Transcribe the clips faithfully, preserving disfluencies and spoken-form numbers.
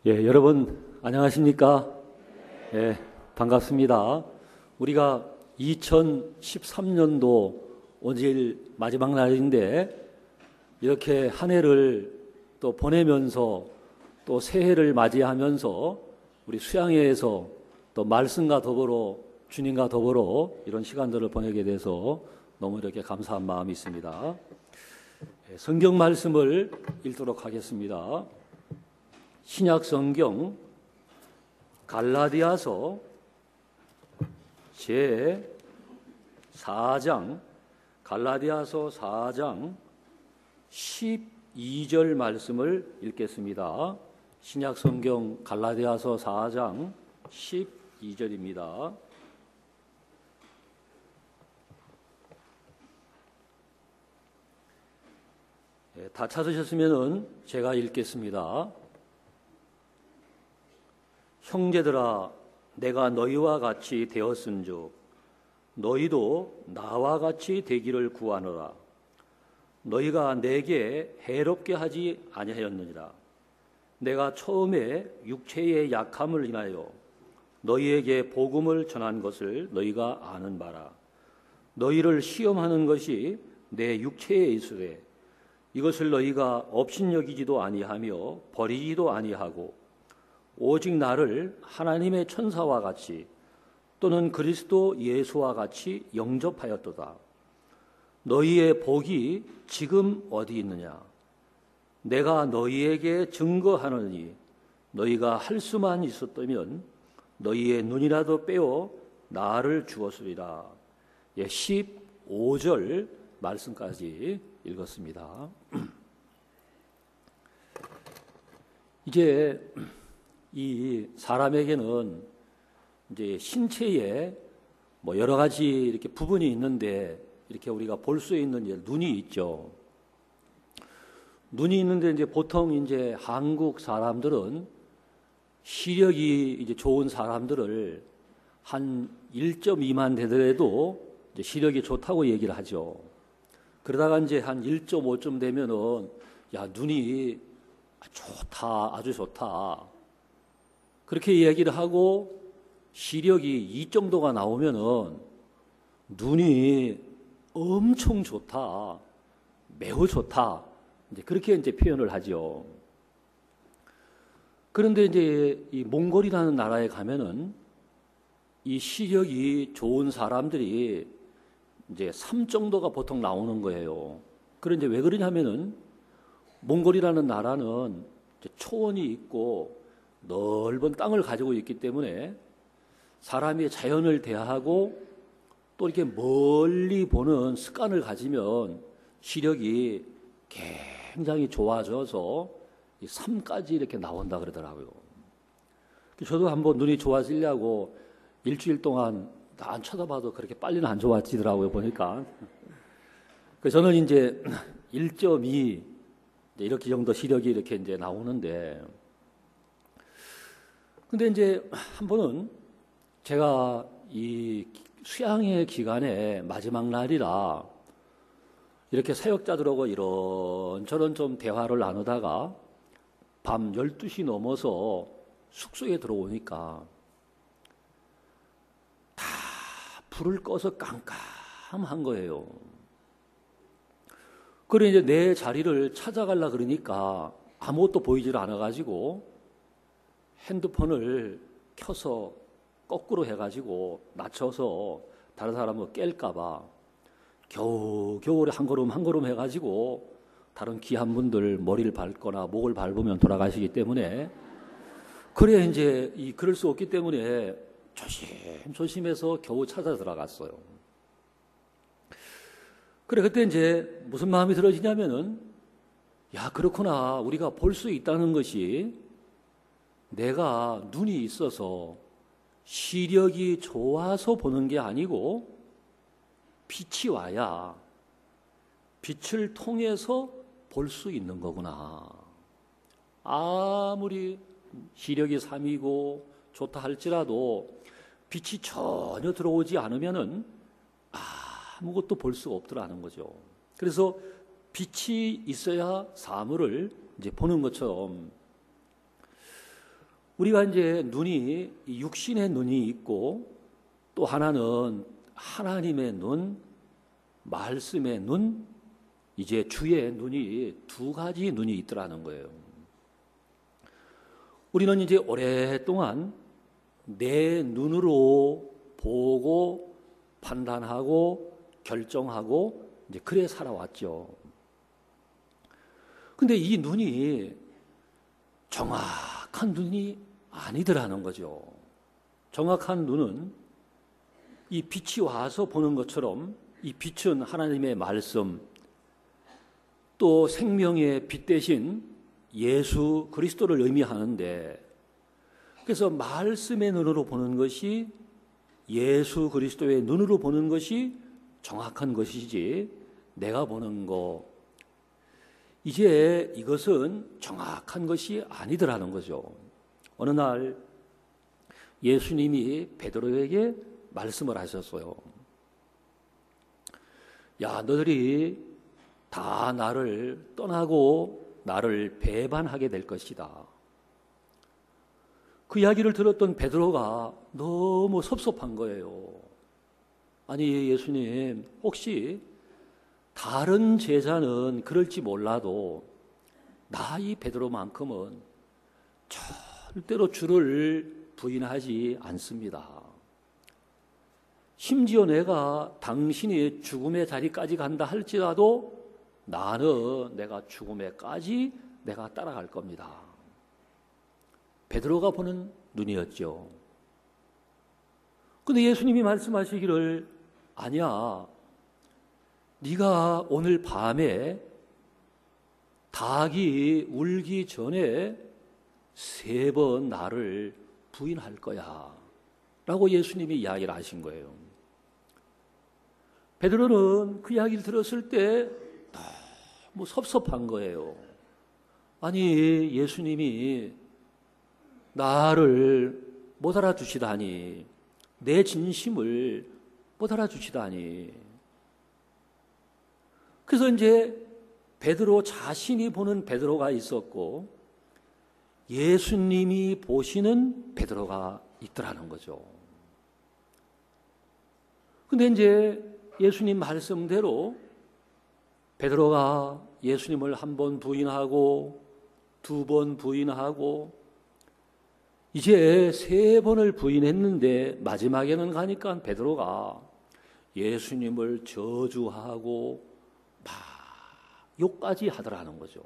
예, 여러분 안녕하십니까? 예, 반갑습니다. 우리가 이천십삼 년도 오늘 마지막 날인데 이렇게 한 해를 또 보내면서 또 새해를 맞이하면서 우리 수양회에서 또 말씀과 더불어 주님과 더불어 이런 시간들을 보내게 돼서 너무 이렇게 감사한 마음이 있습니다. 예, 성경 말씀을 읽도록 하겠습니다. 신약 성경 갈라디아서 제사 장 갈라디아서 사 장 십이 절 말씀을 읽겠습니다. 신약 성경 갈라디아서 사 장 십이 절입니다. 네, 다 찾으셨으면 제가 읽겠습니다. 형제들아, 내가 너희와 같이 되었은즉 너희도 나와 같이 되기를 구하노라. 너희가 내게 해롭게 하지 아니하였느니라. 내가 처음에 육체의 약함을 인하여 너희에게 복음을 전한 것을 너희가 아는 바라. 너희를 시험하는 것이 내 육체에 있으되 이것을 너희가 업신여기지도 아니하며 버리지도 아니하고 오직 나를 하나님의 천사와 같이 또는 그리스도 예수와 같이 영접하였도다. 너희의 복이 지금 어디 있느냐? 내가 너희에게 증거하노니 너희가 할 수만 있었다면 너희의 눈이라도 빼어 나를 주었으리라. 예, 십오 절 말씀까지 읽었습니다. 이제 이 사람에게는 이제 신체에 뭐 여러 가지 이렇게 부분이 있는데 이렇게 우리가 볼 수 있는 이제 눈이 있죠. 눈이 있는데 이제 보통 이제 한국 사람들은 시력이 이제 좋은 사람들을 한 일 점 이만 되더라도 이제 시력이 좋다고 얘기를 하죠. 그러다가 이제 한 일 점 오쯤 되면은 야, 눈이 좋다, 아주 좋다. 그렇게 이야기를 하고 시력이 이 정도가 나오면은 눈이 엄청 좋다, 매우 좋다. 이제 그렇게 이제 표현을 하죠. 그런데 이제 이 몽골이라는 나라에 가면은 이 시력이 좋은 사람들이 이제 삼 정도가 보통 나오는 거예요. 그런데 왜 그러냐면은 몽골이라는 나라는 이제 초원이 있고 넓은 땅을 가지고 있기 때문에 사람이 자연을 대하고 또 이렇게 멀리 보는 습관을 가지면 시력이 굉장히 좋아져서 이 삼까지 이렇게 나온다 그러더라고요. 저도 한번 눈이 좋아지려고 일주일 동안 안 쳐다봐도 그렇게 빨리는 안 좋아지더라고요, 보니까. 그래서 저는 이제 일 점 이 이렇게 정도 시력이 이렇게 이제 나오는데, 근데 이제 한 번은 제가 이 수양회 기간에 마지막 날이라 이렇게 사역자들하고 이런저런 좀 대화를 나누다가 밤 열두 시 넘어서 숙소에 들어오니까 다 불을 꺼서 깜깜한 거예요. 그래 이제 내 자리를 찾아가려 그러니까 아무것도 보이질 않아가지고 핸드폰을 켜서 거꾸로 해가지고 낮춰서 다른 사람을 깰까봐 겨우 겨울에 한 걸음 한 걸음 해가지고 다른 귀한 분들 머리를 밟거나 목을 밟으면 돌아가시기 때문에 그래 이제 이 그럴 수 없기 때문에 조심 조심해서 겨우 찾아 들어갔어요. 그래 그때 이제 무슨 마음이 들어지냐면은 야 그렇구나, 우리가 볼 수 있다는 것이 내가 눈이 있어서 시력이 좋아서 보는 게 아니고 빛이 와야 빛을 통해서 볼 수 있는 거구나. 아무리 시력이 삼이고 좋다 할지라도 빛이 전혀 들어오지 않으면은 아무것도 볼 수가 없더라는 거죠. 그래서 빛이 있어야 사물을 이제 보는 것처럼 우리가 이제 눈이 육신의 눈이 있고 또 하나는 하나님의 눈, 말씀의 눈, 이제 주의 눈이 두 가지 눈이 있더라는 거예요. 우리는 이제 오랫동안 내 눈으로 보고 판단하고 결정하고 이제 그래 살아왔죠. 근데 이 눈이 정확한 눈이 아니더라는 거죠. 정확한 눈은 이 빛이 와서 보는 것처럼 이 빛은 하나님의 말씀, 또 생명의 빛 대신 예수 그리스도를 의미하는데, 그래서 말씀의 눈으로 보는 것이, 예수 그리스도의 눈으로 보는 것이 정확한 것이지 내가 보는 거, 이제 이것은 정확한 것이 아니더라는 거죠. 어느 날 예수님이 베드로에게 말씀을 하셨어요. 야, 너희들이 다 나를 떠나고 나를 배반하게 될 것이다. 그 이야기를 들었던 베드로가 너무 섭섭한 거예요. 아니, 예수님, 혹시 다른 제자는 그럴지 몰라도 나 이 베드로만큼은 절대로 주를 부인하지 않습니다. 심지어 내가 당신이 죽음의 자리까지 간다 할지라도 나는 내가 죽음에까지 내가 따라갈 겁니다. 베드로가 보는 눈이었죠. 근데 예수님이 말씀하시기를, 아니야, 네가 오늘 밤에 닭이 울기 전에 세 번 나를 부인할 거야 라고 예수님이 이야기를 하신 거예요. 베드로는 그 이야기를 들었을 때 너무 섭섭한 거예요. 아니, 예수님이 나를 못 알아주시다니, 내 진심을 못 알아주시다니. 그래서 이제 베드로 자신이 보는 베드로가 있었고 예수님이 보시는 베드로가 있더라는 거죠. 근데 이제 예수님 말씀대로 베드로가 예수님을 한 번 부인하고 두 번 부인하고 이제 세 번을 부인했는데 마지막에는 가니까 베드로가 예수님을 저주하고 막 욕까지 하더라는 거죠.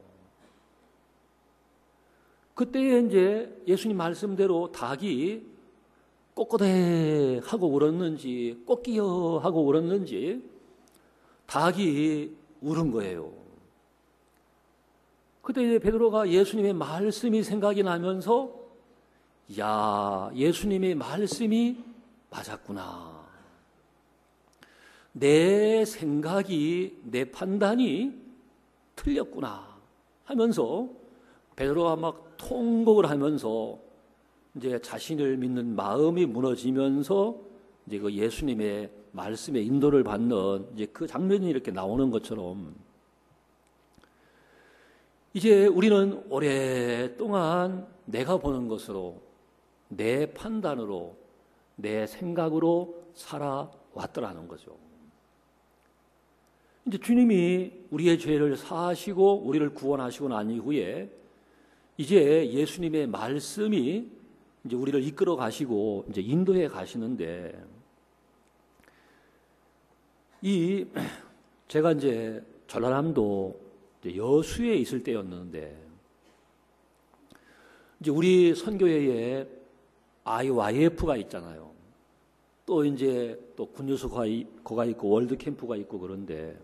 그때 이제 예수님 말씀대로 닭이 꼬꼬대 하고 울었는지 꼬끼여 하고 울었는지 닭이 울은 거예요. 그때 이제 베드로가 예수님의 말씀이 생각이 나면서, 야, 예수님의 말씀이 맞았구나. 내 생각이, 내 판단이 틀렸구나 하면서 베드로가 막 통곡을 하면서 이제 자신을 믿는 마음이 무너지면서 이제 그 예수님의 말씀의 인도를 받는 이제 그 장면이 이렇게 나오는 것처럼, 이제 우리는 오랫동안 내가 보는 것으로, 내 판단으로, 내 생각으로 살아왔더라는 거죠. 이제 주님이 우리의 죄를 사하시고 우리를 구원하시고 난 이후에 이제 예수님의 말씀이 이제 우리를 이끌어 가시고 이제 인도해 가시는데, 이 제가 이제 전라남도 이제 여수에 있을 때였는데, 이제 우리 선교회에 아이와이에프가 있잖아요. 또 이제 또 군유소가 있고 월드 캠프가 있고 그런데,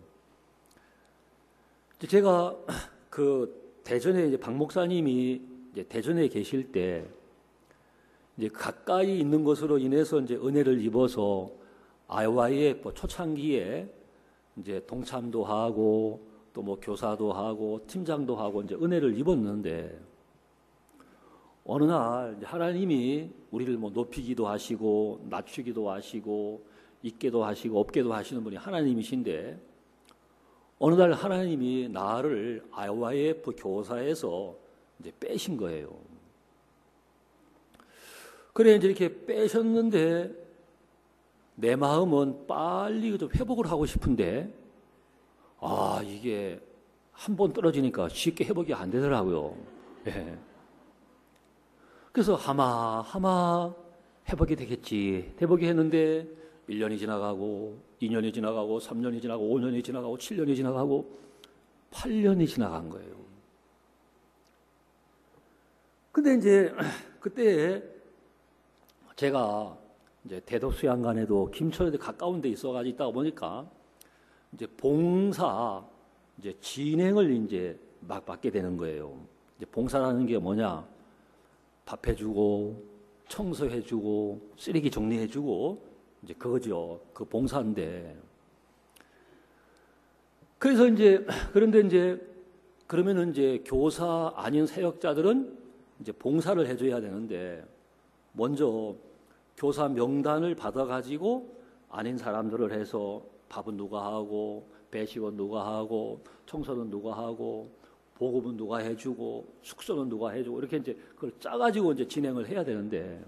이제 제가 그 대전에 이제 박 목사님이 이제 대전에 계실 때 이제 가까이 있는 것으로 인해서 이제 은혜를 입어서 아이와이에프 초창기에 이제 동참도 하고 또 뭐 교사도 하고 팀장도 하고 이제 은혜를 입었는데, 어느 날 하나님이 우리를 뭐 높이기도 하시고 낮추기도 하시고 있게도 하시고 없게도 하시는 분이 하나님이신데, 어느 날 하나님이 나를 아이와이에프 교사에서 이제 빼신 거예요. 그래 이제 이렇게 빼셨는데 내 마음은 빨리 좀 회복을 하고 싶은데 아 이게 한 번 떨어지니까 쉽게 회복이 안 되더라고요. 예. 그래서 하마 하마 회복이 되겠지. 회복이 했는데 일 년이 지나가고 이 년이 지나가고 삼 년이 지나가고 오 년이 지나가고 칠 년이 지나가고 팔 년이 지나간 거예요. 근데 이제 그때 제가 이제 대덕수양관에도 김천에 가까운 데 있어가지고 있다 보니까 이제 봉사 이제 진행을 이제 막 받게 되는 거예요. 이제 봉사라는 게 뭐냐? 밥 해주고 청소해주고 쓰레기 정리해주고 이제 그거죠. 그 봉사인데. 그래서 이제 그런데 이제 그러면은 이제 교사 아닌 사역자들은 이제 봉사를 해줘야 되는데 먼저 교사 명단을 받아가지고 아닌 사람들을 해서 밥은 누가 하고 배식은 누가 하고 청소는 누가 하고 보급은 누가 해주고 숙소는 누가 해주고 이렇게 이제 그걸 짜가지고 이제 진행을 해야 되는데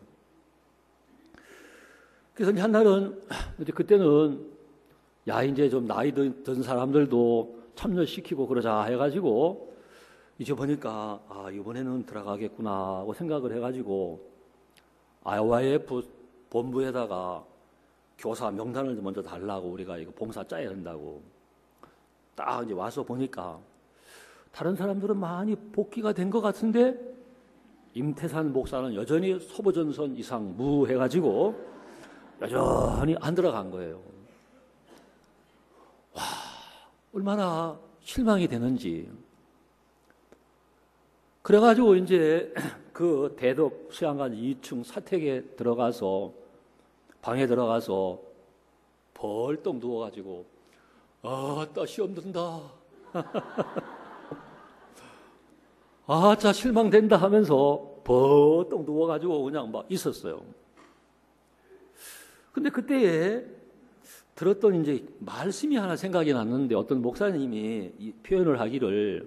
그래서 이제 한날은 이제 그때는 야 이제 좀 나이 든 사람들도 참여시키고 그러자 해가지고 이제 보니까 아 이번에는 들어가겠구나 하고 생각을 해가지고 아이오아이에프 본부에다가 교사 명단을 먼저 달라고 우리가 이거 봉사 짜야 된다고 딱 이제 와서 보니까 다른 사람들은 많이 복귀가 된 것 같은데 임태산 목사는 여전히 소보전선 이상 무 해가지고 여전히 안 들어간 거예요. 와 얼마나 실망이 되는지. 그래가지고 이제 그 대덕 수양관 이 층 사택에 들어가서 방에 들어가서 벌떡 누워가지고 아따 시험 든다 아자 실망된다 하면서 벌떡 누워가지고 그냥 막 있었어요. 근데 그때에 들었던 이제 말씀이 하나 생각이 났는데 어떤 목사님이 이 표현을 하기를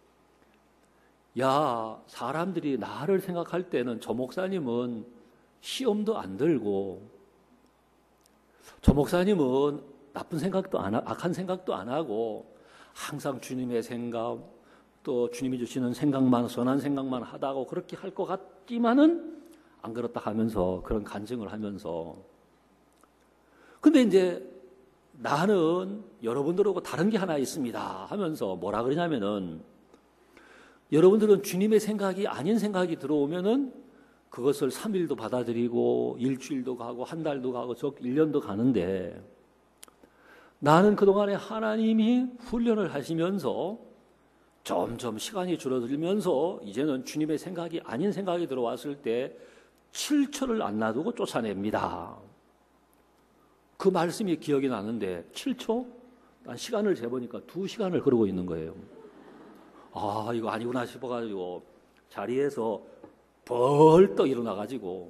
야 사람들이 나를 생각할 때는 저 목사님은 시험도 안 들고 저 목사님은 나쁜 생각도 안 하, 악한 생각도 안 하고 항상 주님의 생각 또 주님이 주시는 생각만 선한 생각만 하다고 그렇게 할 것 같지만은 안 그렇다 하면서 그런 간증을 하면서 근데 이제 나는 여러분들하고 다른 게 하나 있습니다 하면서 뭐라 그러냐면은 여러분들은 주님의 생각이 아닌 생각이 들어오면은 그것을 삼 일도 받아들이고 일주일도 가고 한 달도 가고 저 일 년도 가는데 나는 그동안에 하나님이 훈련을 하시면서 점점 시간이 줄어들면서 이제는 주님의 생각이 아닌 생각이 들어왔을 때 칠 초를 안 놔두고 쫓아냅니다. 그 말씀이 기억이 나는데 칠 초? 난 시간을 재보니까 두 시간을 그러고 있는 거예요. 아 이거 아니구나 싶어가지고 자리에서 벌떡 일어나가지고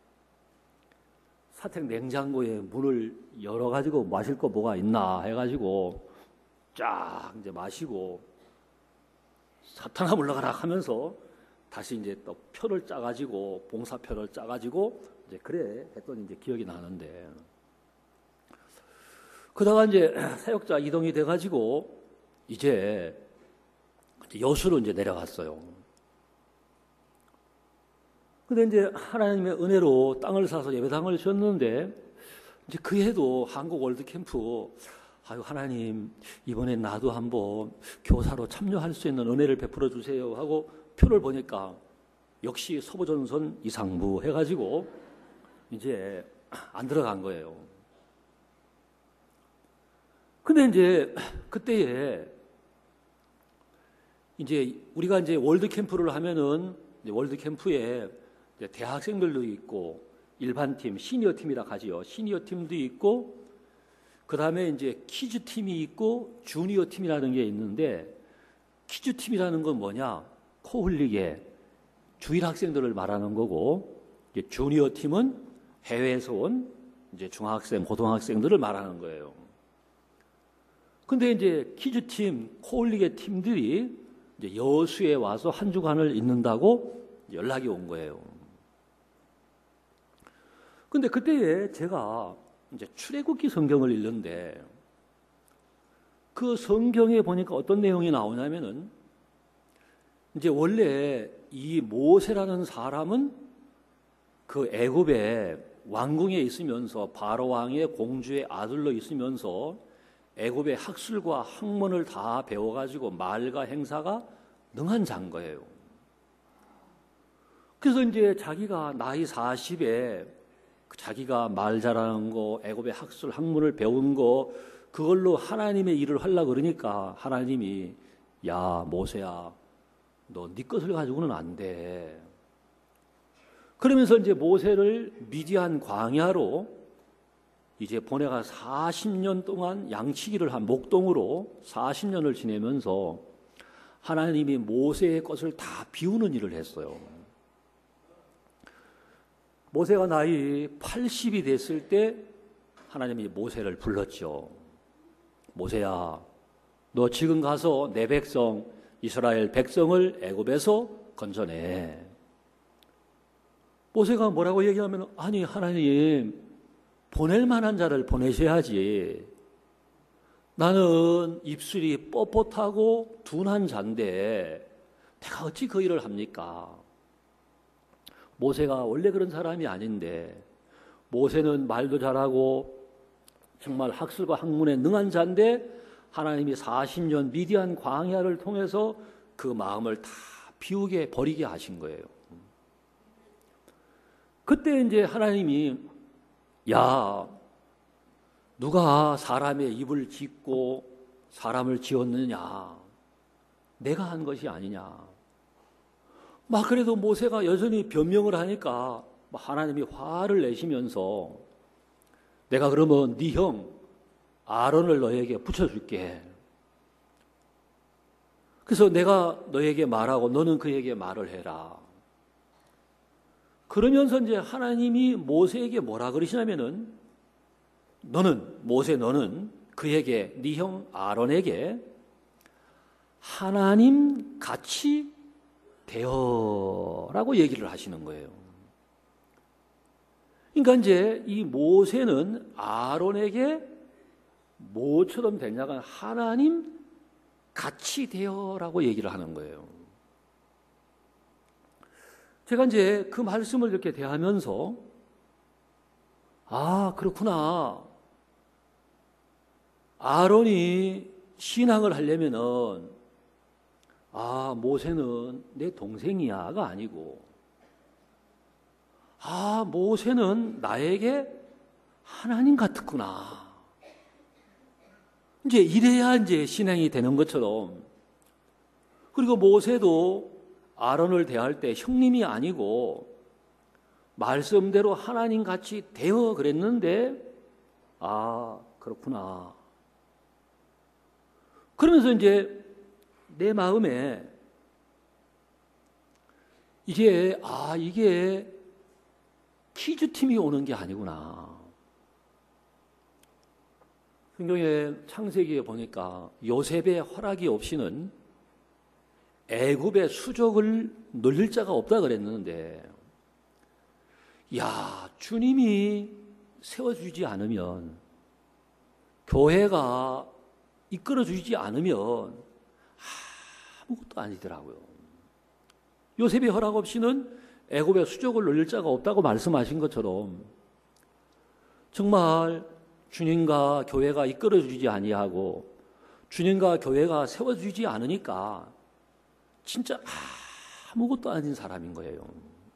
사택 냉장고에 문을 열어가지고 마실 거 뭐가 있나 해가지고 쫙 이제 마시고 사탄아 물러가라 하면서 다시 이제 또 표를 짜가지고 봉사표를 짜가지고 이제 그래 했더니 이제 기억이 나는데 그러다가 이제 사역자 이동이 돼가지고 이제 여수로 이제 내려갔어요. 근데 이제 하나님의 은혜로 땅을 사서 예배당을 지었는데 이제 그 해도 한국 월드캠프 아유 하나님 이번에 나도 한번 교사로 참여할 수 있는 은혜를 베풀어 주세요 하고 표를 보니까 역시 소보전선 이상무 해가지고 이제 안 들어간 거예요. 근데 이제 그때에 이제 우리가 이제 월드 캠프를 하면은 이제 월드 캠프에 이제 대학생들도 있고 일반 팀, 시니어 팀이라 하지요. 시니어 팀도 있고 그 다음에 이제 키즈 팀이 있고 주니어 팀이라는 게 있는데 키즈 팀이라는 건 뭐냐? 코흘리게 주일 학생들을 말하는 거고 이제 주니어 팀은 해외에서 온 이제 중학생, 고등학생들을 말하는 거예요. 근데 이제 키즈 팀, 코흘리게 팀들이 이제 여수에 와서 한 주간을 있는다고 연락이 온 거예요. 근데 그때에 제가 이제 출애굽기 성경을 읽는데 그 성경에 보니까 어떤 내용이 나오냐면은 이제 원래 이 모세라는 사람은 그 애굽의 왕궁에 있으면서 바로 왕의 공주의 아들로 있으면서 애굽의 학술과 학문을 다 배워가지고 말과 행사가 능한 자인 거예요. 그래서 이제 자기가 나이 사십에 자기가 말 잘하는 거, 애굽의 학술 학문을 배운 거 그걸로 하나님의 일을 하려고 그러니까 하나님이 야 모세야 너 네 것을 가지고는 안 돼. 그러면서 이제 모세를 미디안 광야로 이제 보내가 사십 년 동안 양치기를 한 목동으로 사십 년을 지내면서 하나님이 모세의 것을 다 비우는 일을 했어요. 모세가 나이 팔십이 됐을 때 하나님이 모세를 불렀죠. 모세야, 너 지금 가서 내 백성 이스라엘 백성을 애굽에서 건져내. 모세가 뭐라고 얘기하면 아니 하나님 보낼 만한 자를 보내셔야지. 나는 입술이 뻣뻣하고 둔한 자인데 내가 어찌 그 일을 합니까? 모세가 원래 그런 사람이 아닌데 모세는 말도 잘하고 정말 학술과 학문에 능한 자인데 하나님이 사십 년 미디안 광야를 통해서 그 마음을 다 비우게 버리게 하신 거예요. 그때 이제 하나님이 야 누가 사람의 입을 짓고 사람을 지었느냐 내가 한 것이 아니냐. 막 그래도 모세가 여전히 변명을 하니까 하나님이 화를 내시면서 내가 그러면 네 형 아론을 너에게 붙여줄게. 그래서 내가 너에게 말하고 너는 그에게 말을 해라. 그러면서 이제 하나님이 모세에게 뭐라 그러시냐면은 너는 모세 너는 그에게 네 형 아론에게 하나님 같이 되어라고 얘기를 하시는 거예요. 그러니까 이제 이 모세는 아론에게 뭐처럼 되냐가 하나님 같이 되어라고 얘기를 하는 거예요. 제가 이제 그 말씀을 이렇게 대하면서 아 그렇구나. 아론이 신앙을 하려면은 아 모세는 내 동생이야가 아니고 아 모세는 나에게 하나님 같았구나. 이제 이래야 이제 신앙이 되는 것처럼 그리고 모세도 아론을 대할 때 형님이 아니고 말씀대로 하나님 같이 되어 그랬는데 아 그렇구나. 그러면서 이제 내 마음에 이게 아 이게 퀴즈팀이 오는 게 아니구나. 성경의 창세기에 보니까 요셉의 허락이 없이는 애굽의 수족을 늘릴 자가 없다 그랬는데 야 주님이 세워주지 않으면 교회가 이끌어주지 않으면 아무것도 아니더라고요. 요셉의 허락 없이는 애굽의 수족을 늘릴 자가 없다고 말씀하신 것처럼 정말 주님과 교회가 이끌어주지 아니하고 주님과 교회가 세워주지 않으니까 진짜 아무것도 아닌 사람인 거예요.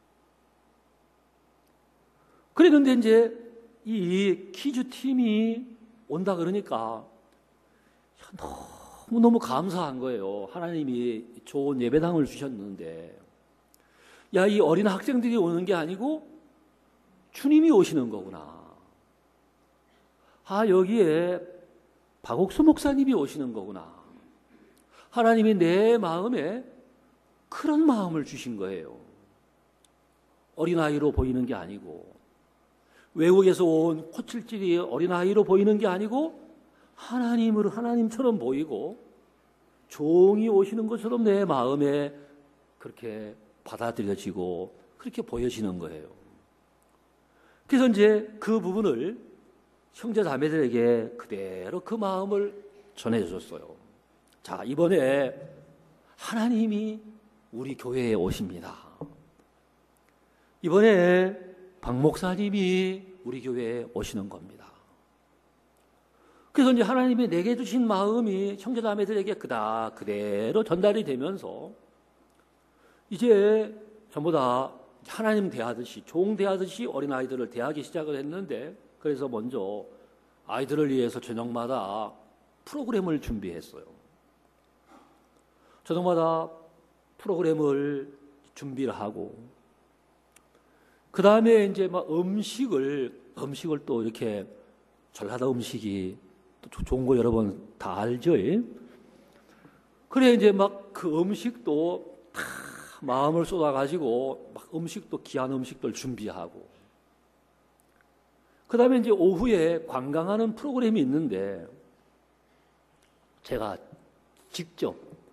그랬는데 이제 이 퀴즈 팀이 온다 그러니까 너무너무 감사한 거예요. 하나님이 좋은 예배당을 주셨는데 야, 이 어린 학생들이 오는 게 아니고 주님이 오시는 거구나. 아, 여기에 박옥수 목사님이 오시는 거구나. 하나님이 내 마음에 그런 마음을 주신 거예요. 어린아이로 보이는 게 아니고 외국에서 온 코칠질이 어린아이로 보이는 게 아니고 하나님으로 하나님처럼 보이고 종이 오시는 것처럼 내 마음에 그렇게 받아들여지고 그렇게 보여지는 거예요. 그래서 이제 그 부분을 형제 자매들에게 그대로 그 마음을 전해줬어요. 자, 이번에 하나님이 우리 교회에 오십니다. 이번에 박 목사님이 우리 교회에 오시는 겁니다. 그래서 이제 하나님이 내게 주신 마음이 형제 자매들에게 그다 그대로 전달이 되면서 이제 전부 다 하나님 대하듯이 종 대하듯이 어린아이들을 대하기 시작을 했는데, 그래서 먼저 아이들을 위해서 저녁마다 프로그램을 준비했어요. 저녁마다 프로그램을 준비를 하고, 그 다음에 이제 막 음식을 음식을 또 이렇게 전라도 음식이 또 좋은 거 여러분 다 알죠? 그래 이제 막 그 음식도 다 마음을 쏟아가지고 막 음식도 귀한 음식들 준비하고, 그 다음에 이제 오후에 관광하는 프로그램이 있는데 제가 직접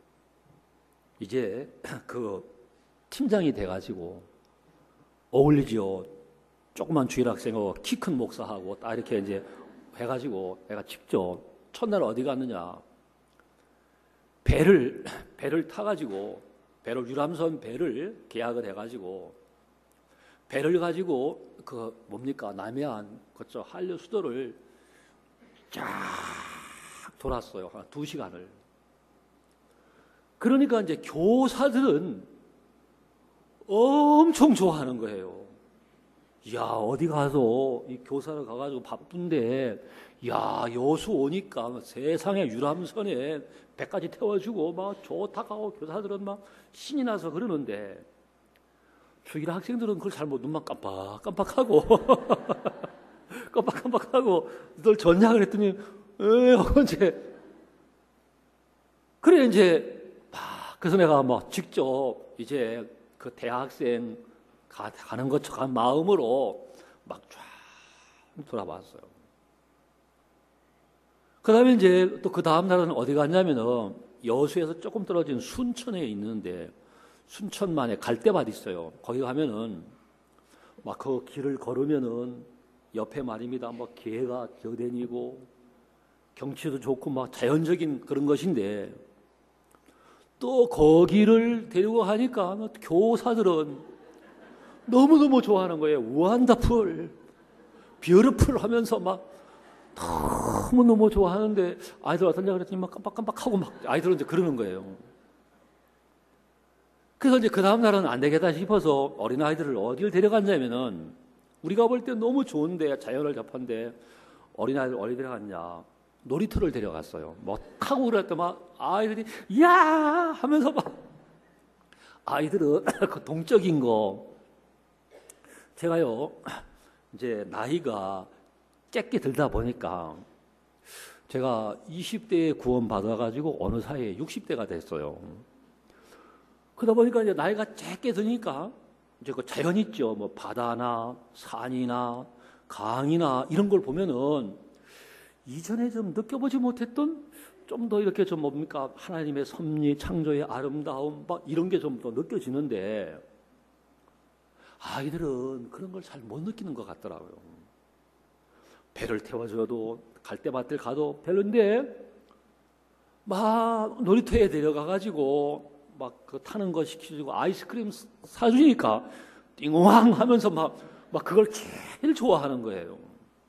이제 그 팀장이 돼가지고 어울리지요. 조그만 주일학생하고 키 큰 목사하고 딱 이렇게 이제 해가지고 내가 직접 첫날 어디 갔느냐, 배를 배를 타가지고 배를 유람선 배를 계약을 해가지고 배를 가지고 그 뭡니까 남해안 그쪽 한류 수도를 쫙 돌았어요. 한 두 시간을. 그러니까 이제 교사들은 엄청 좋아하는 거예요. 야, 어디 가서 이 교사를 가가지고 바쁜데, 야, 여수 오니까 세상에 유람선에 배까지 태워주고 막 좋다고 하고 교사들은 막 신이 나서 그러는데, 주일 학생들은 그걸 잘못 눈만 깜빡깜빡하고 깜빡깜빡하고 널 졌냐 그랬더니 에 언제 그래 이제 막 그래서 내가 뭐 직접 이제 그 대학생 가, 가는 것처럼 마음으로 막 쫙 돌아봤어요. 그 다음에 이제 또 그 다음 날은 어디 갔냐면은 여수에서 조금 떨어진 순천에 있는데, 순천만에 갈대밭 있어요. 거기 가면은 막 그 길을 걸으면은 옆에 말입니다. 뭐 개가 기어다니고 경치도 좋고 막 자연적인 그런 것인데, 또 거기를 데리고 가니까 교사들은 너무너무 좋아하는 거예요. 원더풀, 뷰티풀 하면서 막 너무너무 좋아하는데, 아이들 어떠냐 그랬더니 막 깜빡깜빡하고 막 아이들은 이제 그러는 거예요. 그래서 이제 그 다음날은 안 되겠다 싶어서 어린아이들을 어디를 데려갔냐면은, 우리가 볼 때 너무 좋은데 자연을 접한데 어린아이들 어디 데려갔냐, 놀이터를 데려갔어요. 뭐 타고 그랬더니 막 아이들이 야 하면서 막, 아이들은 그 동적인 거, 제가요 이제 나이가 짧게 들다 보니까 제가 이십 대에 구원 받아가지고 어느 사이에 육십 대가 됐어요. 그러다 보니까 이제 나이가 짧게 드니까 이제 그 자연 있죠. 뭐 바다나 산이나 강이나 이런 걸 보면은 이전에 좀 느껴보지 못했던 좀 더 이렇게 좀 뭡니까 하나님의 섭리, 창조의 아름다움 막 이런 게 좀 더 느껴지는데, 아이들은 그런 걸 잘 못 느끼는 것 같더라고요. 배를 태워줘도 갈대밭을 가도 별론데 막 놀이터에 데려가가지고 막 그 타는 거 시켜주고 아이스크림 사주니까 띵왕 하면서 막, 막 그걸 제일 좋아하는 거예요.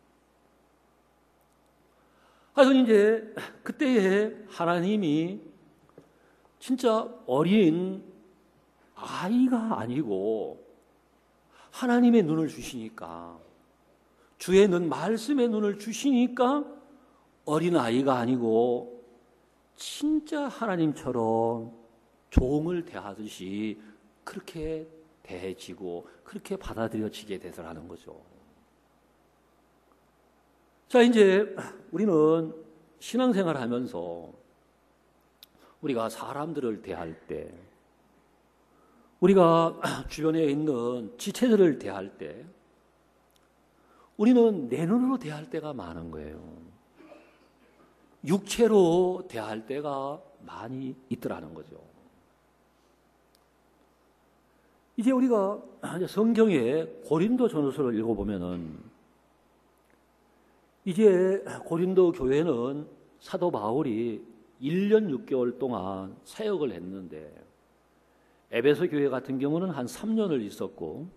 그래서 이제 그때에 하나님이 진짜 어린 아이가 아니고 하나님의 눈을 주시니까, 주의 눈, 말씀의 눈을 주시니까 어린 아이가 아니고 진짜 하나님처럼 종을 대하듯이 그렇게 대해지고 그렇게 받아들여지게 되더라는 거죠. 자, 이제 우리는 신앙생활 하면서 우리가 사람들을 대할 때, 우리가 주변에 있는 지체들을 대할 때, 우리는 내 눈으로 대할 때가 많은 거예요. 육체로 대할 때가 많이 있더라는 거죠. 이제 우리가 성경의 고린도 전서를 읽어보면은 이제 고린도 교회는 사도 바울이 일 년 육 개월 동안 사역을 했는데 에베소 교회 같은 경우는 한 삼 년을 있었고,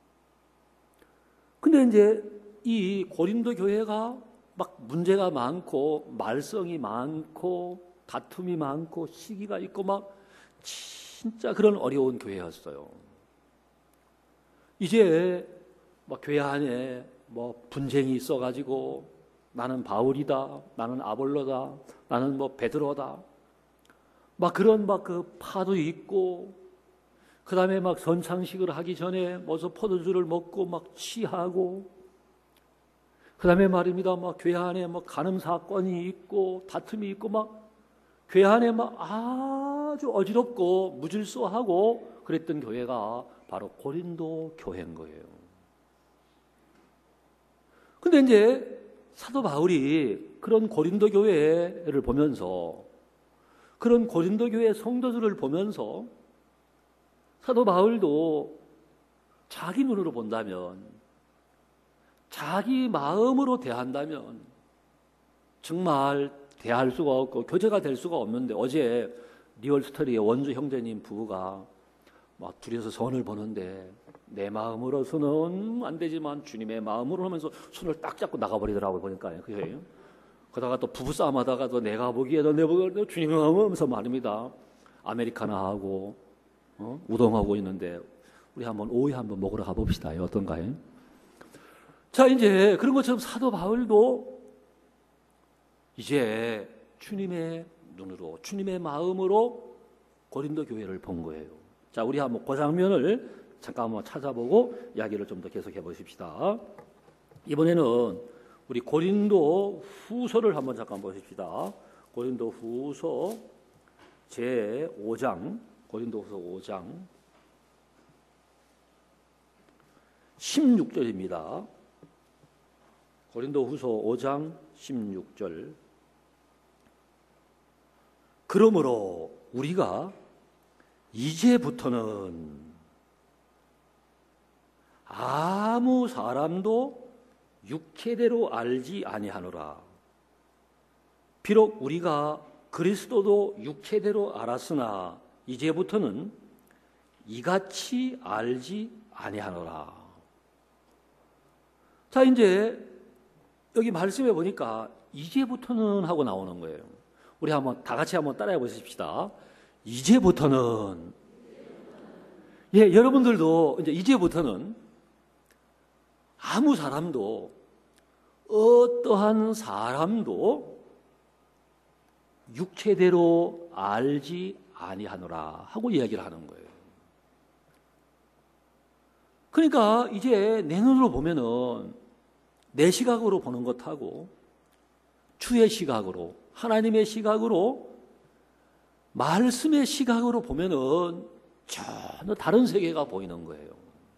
근데 이제 이 고린도 교회가 막 문제가 많고 말썽이 많고 다툼이 많고 시기가 있고 막 진짜 그런 어려운 교회였어요. 이제 막 교회 안에 뭐 분쟁이 있어가지고 나는 바울이다, 나는 아볼로다, 나는 뭐 베드로다, 막 그런 막 그 파도 있고, 그 다음에 막 선창식을 하기 전에 먼저 포도주를 먹고 막 취하고, 그 다음에 말입니다, 막 교회 안에 뭐 간음 사건이 있고 다툼이 있고 막 교회 안에 막 아주 어지럽고 무질서하고 그랬던 교회가 바로 고린도 교회인 거예요. 근데 이제 사도 바울이 그런 고린도 교회를 보면서, 그런 고린도 교회 성도들을 보면서 사도 바울도 자기 눈으로 본다면, 자기 마음으로 대한다면 정말 대할 수가 없고 교제가 될 수가 없는데, 어제 리얼스토리의 원주 형제님 부부가 막 둘이서 선을 보는데 내 마음으로서는 안 되지만 주님의 마음으로 하면서 손을 딱 잡고 나가버리더라고요. 보니까요. 그래요. 그러다가 또 부부싸움 하다가 또 내가 보기에도 내 보기에도 주님의 마음을 하면서 말입니다. 아메리카노하고 어? 우동하고 있는데 우리 한번 오이 한번 먹으러 가봅시다. 어떤가요? 자, 이제 그런 것처럼 사도 바울도 이제 주님의 눈으로, 주님의 마음으로 고린도 교회를 본 거예요. 자, 우리 한번 그 장면을 잠깐 한번 찾아보고 이야기를 좀 더 계속해 보십시다. 이번에는 우리 고린도 후서를 한번 잠깐 보십시다. 고린도 후서 제오 장, 고린도 후서 오 장 십육 절입니다. 고린도 후서 오 장 십육 절. 그러므로 우리가 이제부터는 아무 사람도 육체대로 알지 아니하노라. 비록 우리가 그리스도도 육체대로 알았으나 이제부터는 이같이 알지 아니하노라. 자, 이제 여기 말씀해 보니까 이제부터는 하고 나오는 거예요. 우리 한번 다 같이 한번 따라해 보십시다. 이제부터는, 예, 여러분들도 이제 이제부터는 아무 사람도, 어떠한 사람도 육체대로 알지 아니하노라 하고 이야기를 하는 거예요. 그러니까 이제 내 눈으로 보면은 내 시각으로 보는 것하고 주의 시각으로, 하나님의 시각으로, 말씀의 시각으로 보면은 전혀 다른 세계가 보이는 거예요.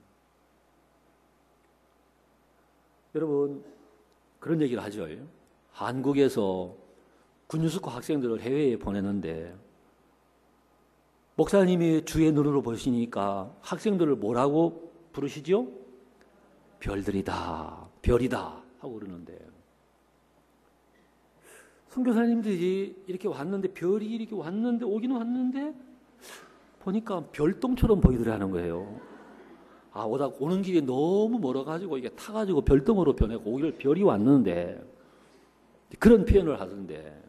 여러분, 그런 얘기를 하죠. 한국에서 군유스코 학생들을 해외에 보내는데 목사님이 주의 눈으로 보시니까 학생들을 뭐라고 부르시죠? 별들이다, 별이다 하고 그러는데, 선교사님들이 이렇게 왔는데, 별이 이렇게 왔는데, 오기는 왔는데 보니까 별똥처럼 보이더라는 거예요. 아, 오다 오는 길이 너무 멀어가지고 이게 타가지고 별똥으로 변하고 오히려 별이 왔는데, 그런 표현을 하던데.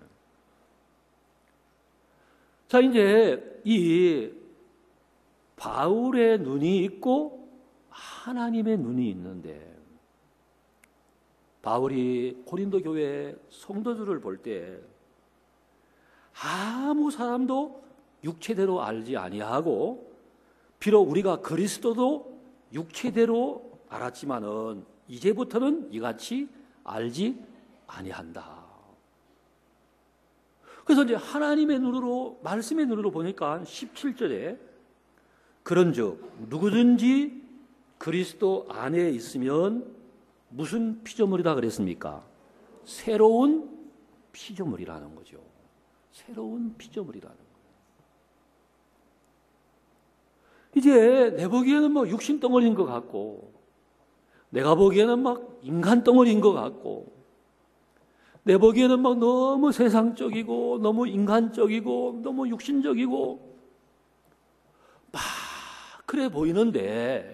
자, 이제 이 바울의 눈이 있고 하나님의 눈이 있는데, 바울이 고린도 교회 성도들을 볼 때 아무 사람도 육체대로 알지 아니하고, 비록 우리가 그리스도도 육체대로 알았지만은 이제부터는 이같이 알지 아니한다. 그래서 이제 하나님의 눈으로, 말씀의 눈으로 보니까 십칠 절에 그런즉 누구든지 그리스도 안에 있으면 무슨 피조물이다 그랬습니까? 새로운 피조물이라는 거죠. 새로운 피조물이라는 거예요. 이제 내 보기에는 뭐 육신 덩어리인 것 같고, 내가 보기에는 막 인간 덩어리인 것 같고, 내 보기에는 막 너무 세상적이고, 너무 인간적이고, 너무 육신적이고, 막 그래 보이는데,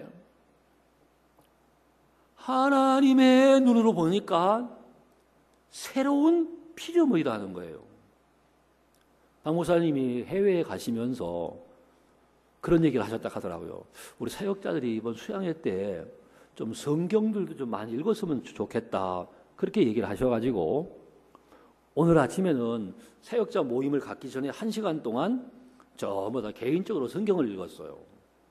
하나님의 눈으로 보니까 새로운 피조물이라는 거예요. 박 목사님이 해외에 가시면서 그런 얘기를 하셨다 하더라고요. 우리 사역자들이 이번 수양회 때 좀 성경들도 좀 많이 읽었으면 좋겠다. 그렇게 얘기를 하셔가지고 오늘 아침에는 사역자 모임을 갖기 전에 한 시간 동안 저보다 개인적으로 성경을 읽었어요.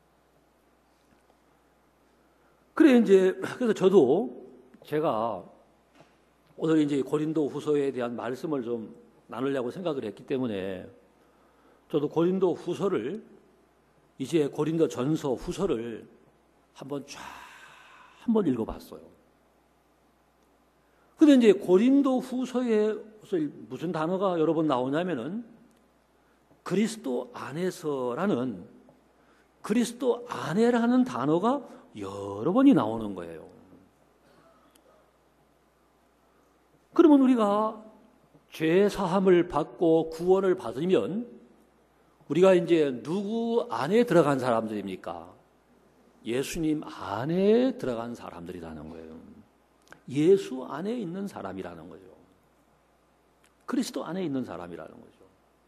그래 이제 그래서 저도 제가 오늘 이제 고린도 후서에 대한 말씀을 좀 나누려고 생각을 했기 때문에 저도 고린도 후서를 이제 고린도 전서 후서를 한번 쫙 한번 읽어봤어요. 근데 이제 고린도 후서에 무슨 단어가 여러 번 나오냐면은 그리스도 안에서라는 그리스도 안에라는 단어가 여러 번이 나오는 거예요. 그러면 우리가 죄 사함을 받고 구원을 받으면 우리가 이제 누구 안에 들어간 사람들입니까? 예수님 안에 들어간 사람들이라는 거예요. 예수 안에 있는 사람이라는 거죠. 그리스도 안에 있는 사람이라는 거죠.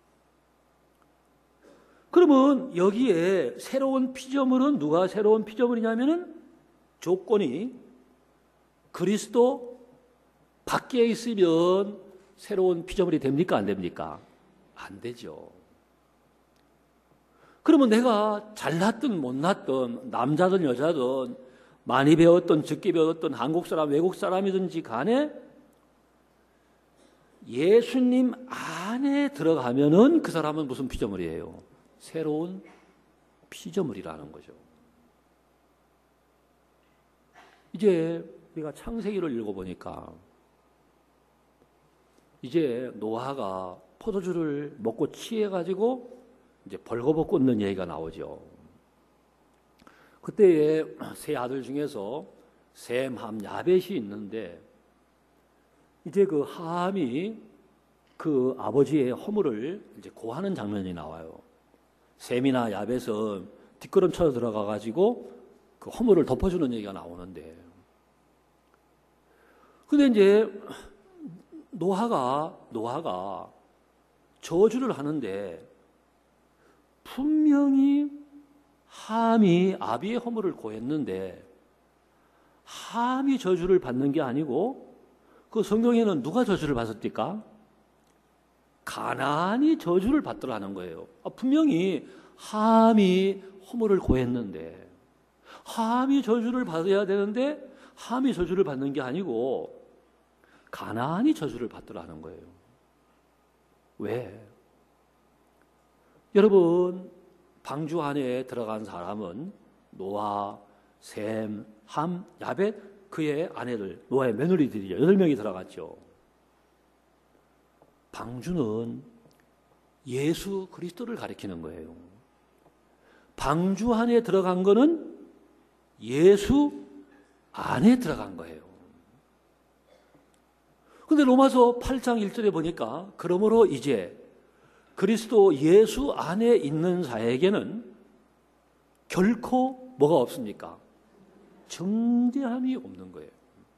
그러면 여기에 새로운 피조물은 누가 새로운 피조물이냐면은 조건이 그리스도 밖에 있으면 새로운 피조물이 됩니까? 안 됩니까? 안 되죠. 그러면 내가 잘났든 못났든 남자든 여자든 많이 배웠든 적게 배웠든 한국 사람 외국 사람이든지 간에 예수님 안에 들어가면은 그 사람은 무슨 피조물이에요? 새로운 피조물이라는 거죠. 이제 우리가 창세기를 읽어보니까 이제 노아가 포도주를 먹고 취해가지고 이제 벌거벗고 있는 얘기가 나오죠. 그때에 세 아들 중에서 셈, 함, 야벳이 있는데 이제 그 함이 그 아버지의 허물을 이제 고하는 장면이 나와요. 셈이나 야벳은 뒷걸음 쳐서 들어가 가지고 그 허물을 덮어주는 얘기가 나오는데, 근데 이제 노아가 노아가 저주를 하는데 분명히 함이 아비의 허물을 고했는데 함이 저주를 받는 게 아니고 그 성경에는 누가 저주를 받았습니까? 가나안이 저주를 받더라는 거예요. 아, 분명히 함이 허물을 고했는데 함이 저주를 받아야 되는데 함이 저주를 받는 게 아니고 가나안이 저주를 받더라는 거예요. 왜? 여러분, 방주 안에 들어간 사람은 노아, 셈, 함, 야벳, 그의 아내들, 노아의 며느리들이죠. 여덟 명이 들어갔죠. 방주는 예수 그리스도를 가리키는 거예요. 방주 안에 들어간 거는 예수 안에 들어간 거예요. 근데 로마서 팔 장 일 절에 보니까 그러므로 이제 그리스도 예수 안에 있는 자에게는 결코 뭐가 없습니까? 정죄함이 없는 거예요.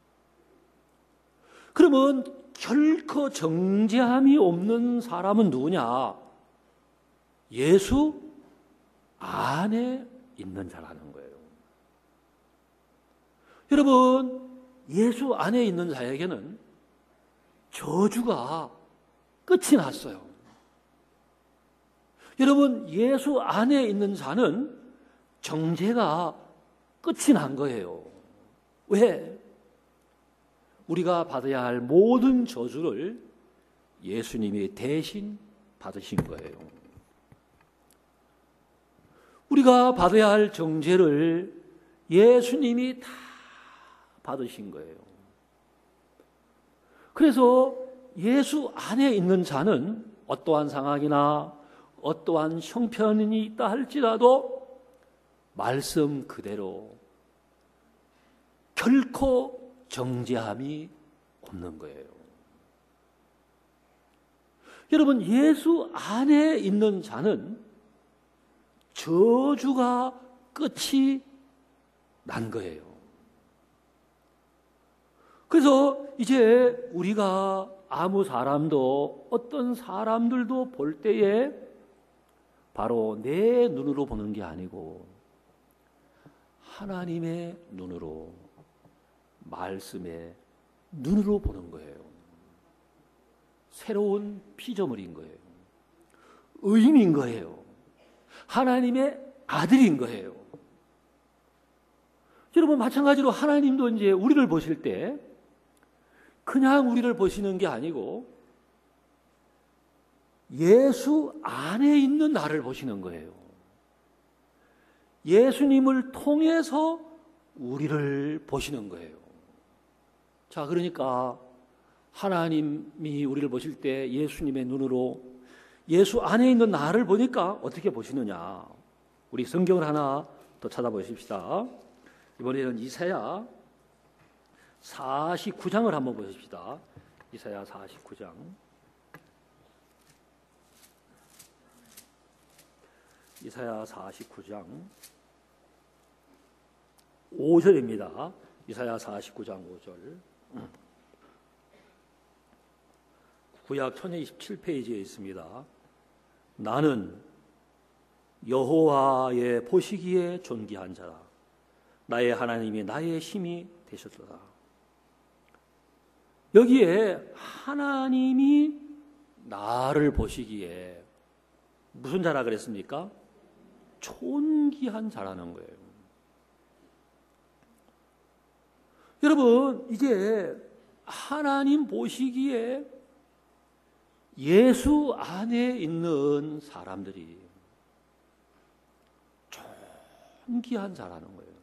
그러면 결코 정죄함이 없는 사람은 누구냐? 예수 안에 있는 자라는 거예요. 여러분, 예수 안에 있는 자에게는 저주가 끝이 났어요. 여러분, 예수 안에 있는 자는 정죄가 끝이 난 거예요. 왜? 우리가 받아야 할 모든 저주를 예수님이 대신 받으신 거예요. 우리가 받아야 할 정죄를 예수님이 다 받으신 거예요. 그래서 예수 안에 있는 자는 어떠한 상황이나 어떠한 형편이 있다 할지라도 말씀 그대로 결코 정죄함이 없는 거예요. 여러분, 예수 안에 있는 자는 저주가 끝이 난 거예요. 그래서 이제 우리가 아무 사람도 어떤 사람들도 볼 때에 바로 내 눈으로 보는 게 아니고 하나님의 눈으로, 말씀의 눈으로 보는 거예요. 새로운 피조물인 거예요. 의인인 거예요. 하나님의 아들인 거예요. 여러분, 마찬가지로 하나님도 이제 우리를 보실 때 그냥 우리를 보시는 게 아니고 예수 안에 있는 나를 보시는 거예요. 예수님을 통해서 우리를 보시는 거예요. 자, 그러니까 하나님이 우리를 보실 때 예수님의 눈으로 예수 안에 있는 나를 보니까 어떻게 보시느냐. 우리 성경을 하나 더 찾아보십시다. 이번에는 이사야 사십구 장을 한번 보십시다. 이사야 사십구 장. 이사야 사십구 장 오 절입니다. 이사야 사십구 장 오 절. 구약 천이십칠 페이지에 있습니다. 나는 여호와의 보시기에 존귀한 자라. 나의 하나님이 나의 힘이 되셨도다. 여기에 하나님이 나를 보시기에 무슨 자라 그랬습니까? 존귀한 자라는 거예요. 여러분, 이제 하나님 보시기에 예수 안에 있는 사람들이 존귀한 자라는 거예요.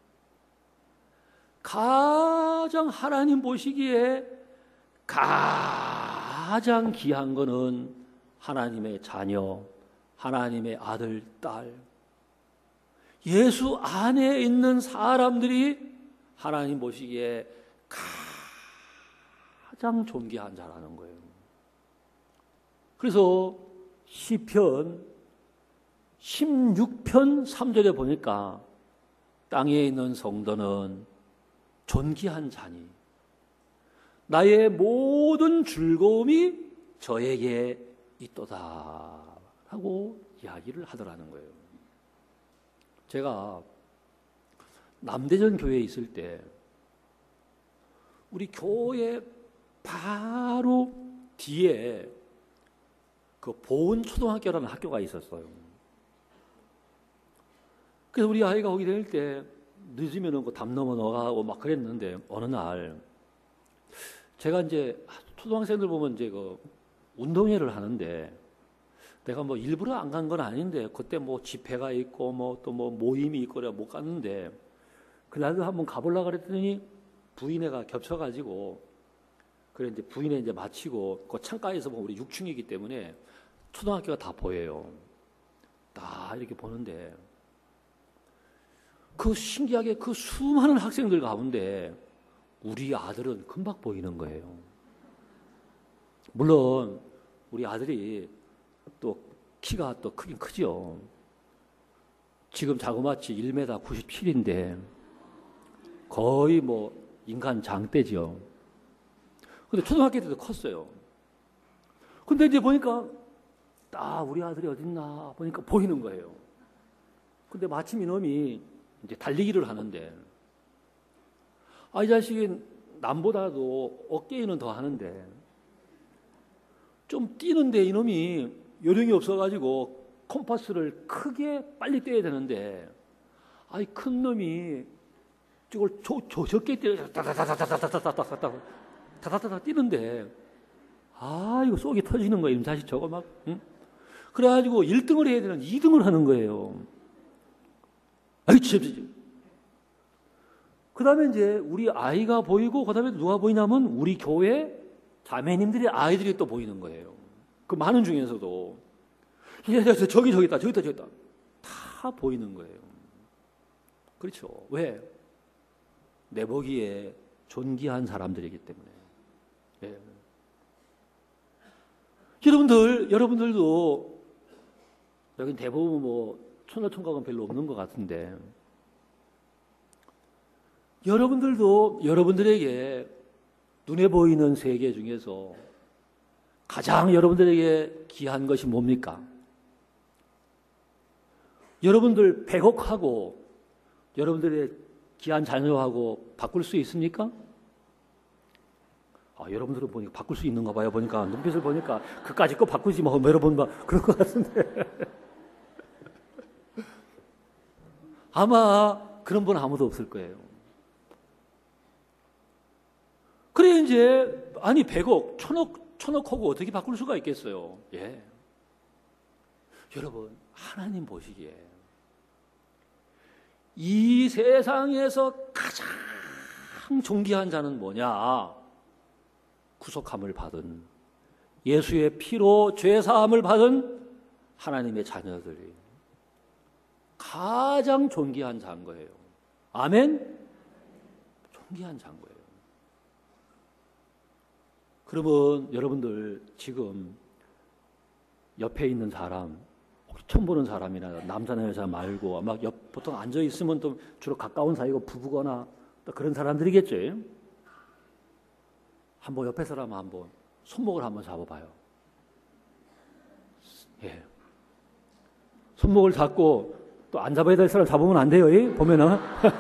가장 하나님 보시기에 가장 귀한 거는 하나님의 자녀, 하나님의 아들, 딸. 예수 안에 있는 사람들이 하나님 보시기에 가장 존귀한 자라는 거예요. 그래서 시편 십육 편 삼 절에 보니까 땅에 있는 성도는 존귀한 자니 나의 모든 즐거움이 저에게 있도다 하고 이야기를 하더라는 거예요. 제가 남대전 교회에 있을 때 우리 교회 바로 뒤에 그 보은초등학교라는 학교가 있었어요. 그래서 우리 아이가 거기 다닐 때 늦으면 그 담 넘어 나가고 막 그랬는데 어느 날 제가 이제 초등학생들 보면 이제 그 운동회를 하는데 내가 뭐 일부러 안 간 건 아닌데 그때 뭐 집회가 있고 뭐 또 뭐 모임이 있고 내가 못 갔는데 그날도 한번 가보려고 그랬더니 부인회가 겹쳐가지고 그래 이제 부인회 이제 마치고 그 창가에서 보면 우리 육 층이기 때문에 초등학교가 다 보여요. 다 이렇게 보는데 그 신기하게 그 수많은 학생들 가운데 우리 아들은 금방 보이는 거예요. 물론 우리 아들이 또 키가 또 크긴 크죠. 지금 자그마치 일 미터 구십칠인데 거의 뭐 인간 장대죠. 근데 초등학교 때도 컸어요. 근데 이제 보니까 딱 우리 아들이 어딨나 보니까 보이는 거예요. 근데 마침 이놈이 이제 달리기를 하는데 아, 이 자식이 남보다도 어깨에는 더 하는데 좀 뛰는데 이놈이 요령이 없어가지고 컴파스를 크게 빨리 떼야 되는데 아이 큰 놈이 저걸 저, 저, 적게 뛰어 다다다다다다다다다다다다다다 뛰는데 아 이거 속이 터지는 거예요. 이 자식 저거 막 응? 그래가지고 일 등을 해야 되는 이 등을 하는 거예요. 아이 진짜. 그 다음에 이제 우리 아이가 보이고 그 다음에 누가 보이냐면 우리 교회 자매님들의 아이들이 또 보이는 거예요. 그 많은 중에서도 저기 저기 있다 저기 있다 저기 있다 다 보이는 거예요. 그렇죠. 왜? 내 보기에 존귀한 사람들이기 때문에. 예. 여러분들, 여러분들도 여기 대부분 뭐 천하총각은 별로 없는 것 같은데 여러분들도 여러분들에게 눈에 보이는 세계 중에서 가장 여러분들에게 귀한 것이 뭡니까? 여러분들 백억하고 여러분들의 귀한 자녀하고 바꿀 수 있습니까? 아, 여러분들은 보니까 바꿀 수 있는가 봐요. 보니까 눈빛을 보니까 그까짓 거 바꾸지 뭐 여러분 막 그런 것 같은데 아마 그런 분 아무도 없을 거예요. 그래 이제 아니 백억, 천억, 천억하고 어떻게 바꿀 수가 있겠어요? 예. 여러분 하나님 보시기에 이 세상에서 가장 존귀한 자는 뭐냐? 구속함을 받은 예수의 피로 죄 사함을 받은 하나님의 자녀들이 가장 존귀한 자인 거예요. 아멘? 존귀한 자인 거예요. 그러면 여러분들 지금 옆에 있는 사람, 처음 보는 사람이나 남자나 여자 말고 막 옆, 보통 앉아 있으면 또 주로 가까운 사이고 부부거나 또 그런 사람들이겠죠. 한번 옆에 사람 한번 손목을 한번 잡아봐요. 예. 손목을 잡고 또 안 잡아야 될 사람 잡으면 안 돼요. 예? 보면은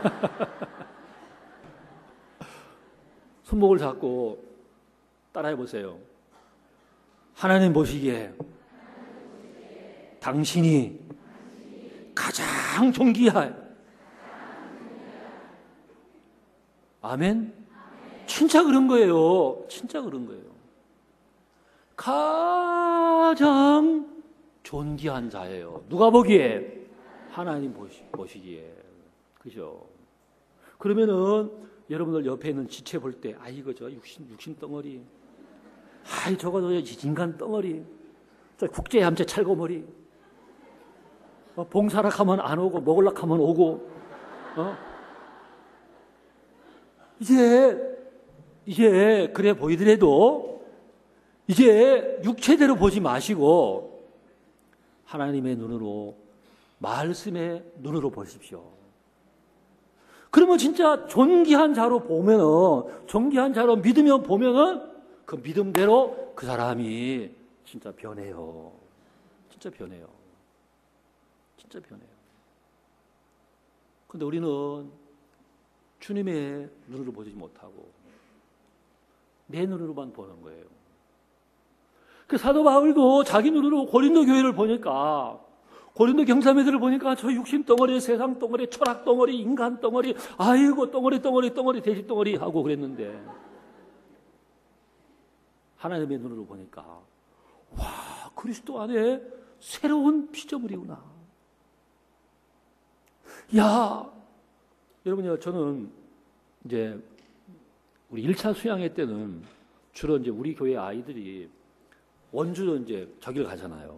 손목을 잡고 따라해 보세요. 하나님 보시기에 당신이 가장 존귀할 아멘? 진짜 그런 거예요. 진짜 그런 거예요. 가장 존귀한 자예요. 누가 보기에? 하나님 보시, 보시기에. 그죠? 그러면은 여러분들 옆에 있는 지체 볼 때, 아, 이거 저 육신, 육신 덩어리. 아이, 저거 저 인간 덩어리. 저 국제함체 찰거머리. 어, 봉사락하면 안 오고, 먹으락하면 오고. 어? 이제, 이제 그래 보이더라도 이제 육체대로 보지 마시고 하나님의 눈으로 말씀의 눈으로 보십시오. 그러면 진짜 존귀한 자로 보면은 존귀한 자로 믿으면 보면은 그 믿음대로 그 사람이 진짜 변해요. 진짜 변해요. 진짜 변해요. 근데 우리는 주님의 눈으로 보지 못하고 내 눈으로만 보는 거예요. 그 사도 바울도 자기 눈으로 고린도 교회를 보니까 고린도 경사매들을 보니까 저 육신 덩어리, 세상 덩어리, 철학 덩어리, 인간 덩어리, 아이고 덩어리 덩어리 덩어리 돼지 덩어리 하고 그랬는데 하나님의 눈으로 보니까 와, 그리스도 안에 새로운 피조물이구나. 야, 여러분요, 저는 이제 우리 일 차 수양회 때는 주로 이제 우리 교회 아이들이 원주로 이제 저기를 가잖아요.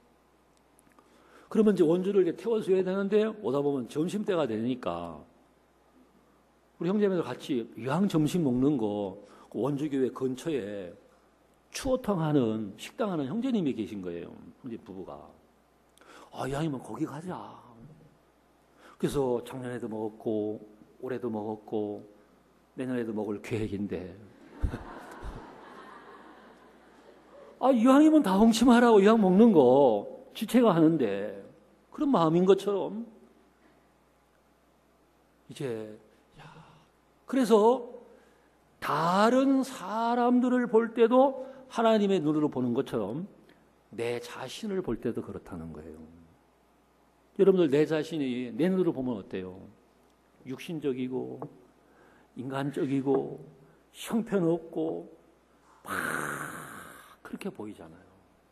그러면 이제 원주를 이제 태워서 해야 되는데 오다 보면 점심때가 되니까 우리 형제님들 같이 유황 점심 먹는 거 원주교회 근처에 추어탕 하는 식당 하는 형제님이 계신 거예요. 형제 부부가. 아, 이왕이면 거기 가자. 그래서 작년에도 먹었고 올해도 먹었고 내년에도 먹을 계획인데 아, 이왕이면 다 홍침하라고 이왕 먹는 거 지체가 하는데 그런 마음인 것처럼 이제 야, 그래서 다른 사람들을 볼 때도 하나님의 눈으로 보는 것처럼 내 자신을 볼 때도 그렇다는 거예요. 여러분들 내 자신이 내 눈으로 보면 어때요? 육신적이고 인간적이고 형편없고 막 그렇게 보이잖아요.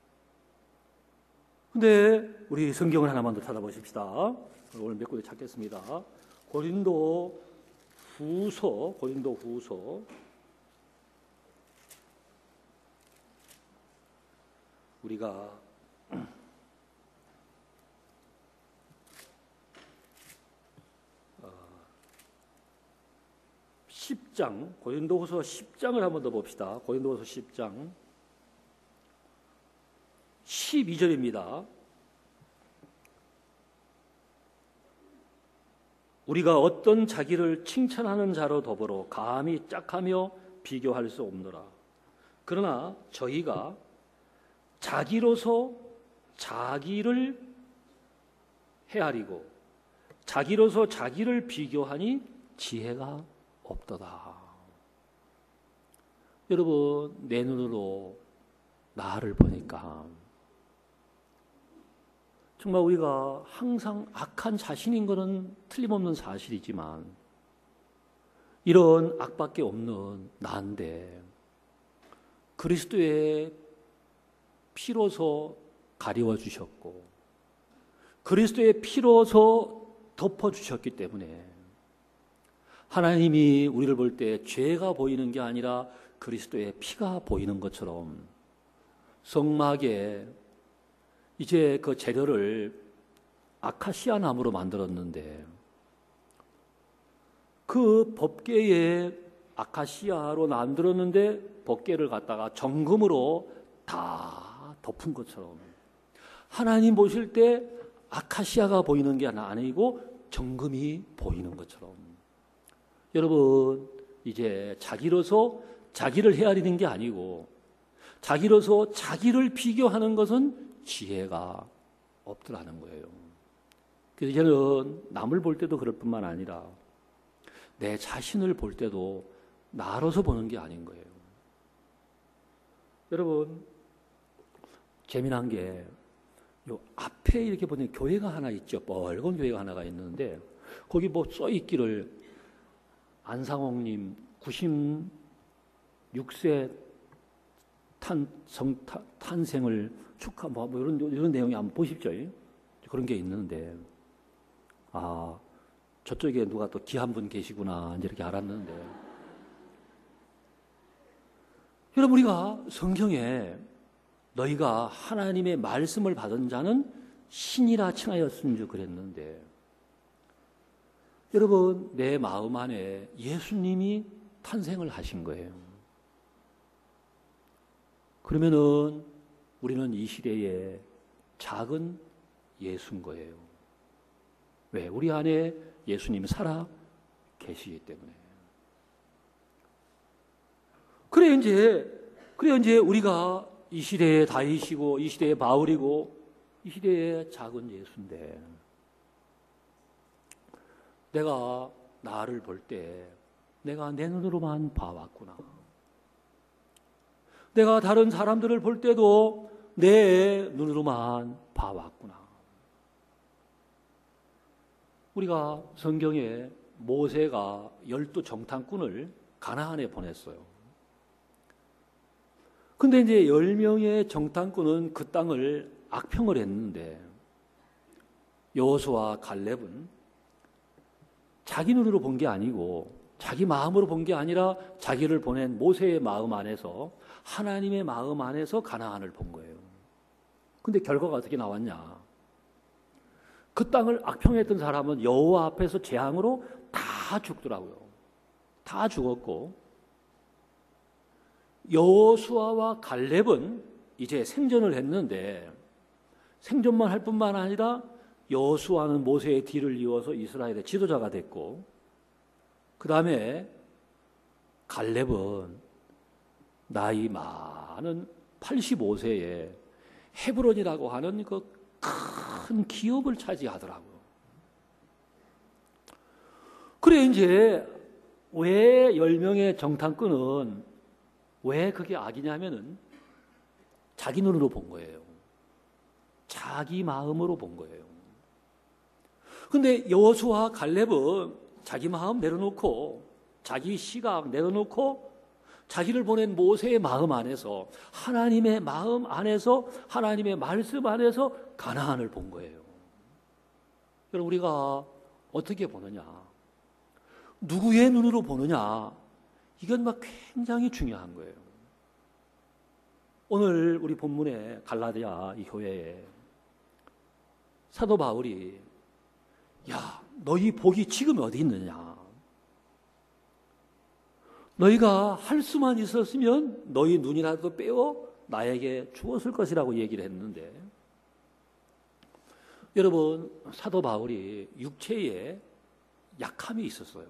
근데 우리 성경을 하나만 더 찾아보십시다. 오늘 몇 군데 찾겠습니다. 고린도 후서, 고린도 후서 우리가 어, 십 장, 고린도후서 십 장을 한번 더 봅시다. 고린도후서 십 장 십이 절입니다. 우리가 어떤 자기를 칭찬하는 자로 더불어 감히 짝하며 비교할 수 없노라. 그러나 저희가 자기로서 자기를 헤아리고 자기로서 자기를 비교하니 지혜가 없도다. 여러분, 내 눈으로 나를 보니까 정말 우리가 항상 악한 자신인 것은 틀림없는 사실이지만 이런 악밖에 없는 나인데 그리스도의 피로서 가리워 주셨고 그리스도의 피로서 덮어 주셨기 때문에 하나님이 우리를 볼 때 죄가 보이는 게 아니라 그리스도의 피가 보이는 것처럼 성막에 이제 그 재료를 아카시아 나무로 만들었는데 그 법궤에 아카시아로 만들었는데 법궤를 갖다가 정금으로 다 덮은 것처럼 하나님 보실 때 아카시아가 보이는 게 아니고 정금이 보이는 것처럼 여러분 이제 자기로서 자기를 헤아리는 게 아니고 자기로서 자기를 비교하는 것은 지혜가 없더라는 거예요. 그래서 저는 남을 볼 때도 그럴 뿐만 아니라 내 자신을 볼 때도 나로서 보는 게 아닌 거예요. 여러분 재미난 게 요 앞에 이렇게 보면 교회가 하나 있죠. 빨간 교회가 하나가 있는데 거기 뭐 써 있기를 안상홍님 구십육 세 탄, 성, 탄, 탄생을 축하, 뭐, 뭐 이런, 이런 내용이 한번 보십시오. 그런 게 있는데, 아, 저쪽에 누가 또 귀한 분 계시구나, 이제 이렇게 알았는데. 여러분, 우리가 성경에 너희가 하나님의 말씀을 받은 자는 신이라 칭하였은 줄 그랬는데, 여러분, 내 마음 안에 예수님이 탄생을 하신 거예요. 그러면은 우리는 이 시대에 작은 예수인 거예요. 왜? 우리 안에 예수님이 살아 계시기 때문에. 그래 이제 그래 이제 우리가 이 시대의 다윗이고 이 시대의 바울이고 이 시대의 작은 예수인데 내가 나를 볼 때 내가 내 눈으로만 봐왔구나. 내가 다른 사람들을 볼 때도 내 눈으로만 봐왔구나. 우리가 성경에 모세가 열두 정탐꾼을 가나안에 보냈어요. 근데 이제 열 명의 정탐꾼은 그 땅을 악평을 했는데 여호수아와 갈렙은 자기 눈으로 본 게 아니고 자기 마음으로 본 게 아니라 자기를 보낸 모세의 마음 안에서 하나님의 마음 안에서 가나안을 본 거예요. 근데 결과가 어떻게 나왔냐? 그 땅을 악평했던 사람은 여호와 앞에서 재앙으로 다 죽더라고요. 다 죽었고 여호수아와 갈렙은 이제 생존을 했는데 생존만 할 뿐만 아니라 여호수아는 모세의 뒤를 이어서 이스라엘의 지도자가 됐고 그 다음에 갈렙은 나이 많은 팔십오 세에 헤브론이라고 하는 그 큰 기업을 차지하더라고요. 그래 이제 왜 열 명의 정탐꾼은 왜 그게 악이냐면은 자기 눈으로 본 거예요. 자기 마음으로 본 거예요. 근데 여호수아 갈렙은 자기 마음 내려놓고 자기 시각 내려놓고 자기를 보낸 모세의 마음 안에서 하나님의 마음 안에서 하나님의 말씀 안에서 가나안을 본 거예요. 여러분 우리가 어떻게 보느냐 누구의 눈으로 보느냐 이건 막 굉장히 중요한 거예요. 오늘 우리 본문의 갈라디아 이 교회에 사도 바울이 야 너희 복이 지금 어디 있느냐 너희가 할 수만 있었으면 너희 눈이라도 빼어 나에게 주었을 것이라고 얘기를 했는데, 여러분, 사도 바울이 육체에 약함이 있었어요.